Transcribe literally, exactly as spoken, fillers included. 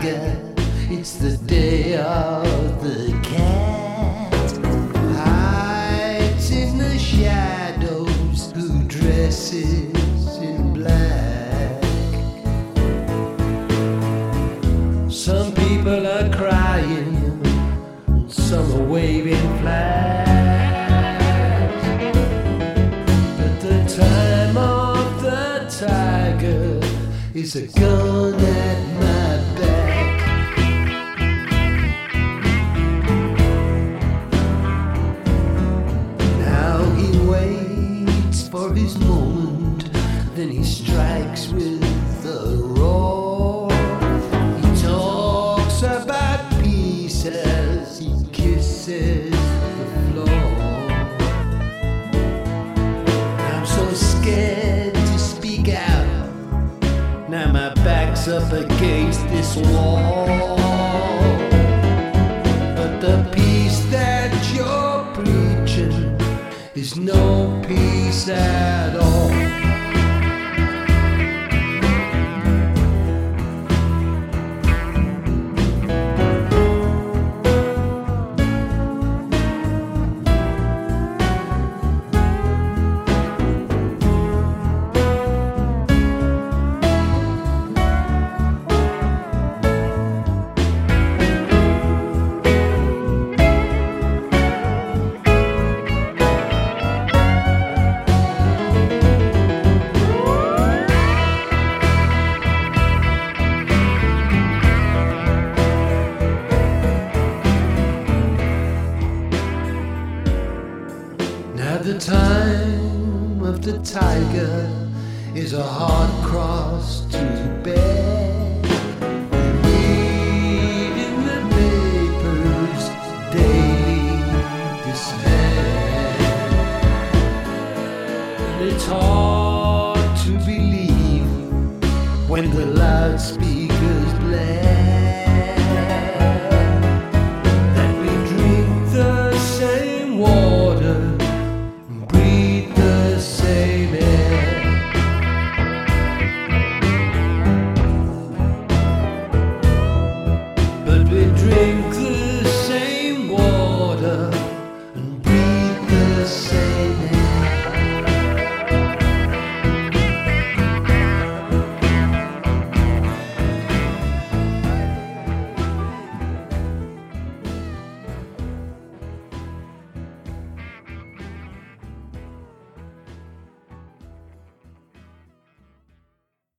tiger, it's the day of the cat. Hides in the shadows, who dresses in black. Some people are crying, some are waving flags. But the time of the tiger is a gun at my back. Now he waits for his moment, then he strikes with a roar. He talks about peace as he kisses the floor. I'm so scared to speak out. Now my back's up against this wall. But the peace that you're preaching is no peace at all. Now the time of the tiger is a hard cross to bear. Read in the papers daily despair. It's hard to believe when the loudspeakers blare. Drink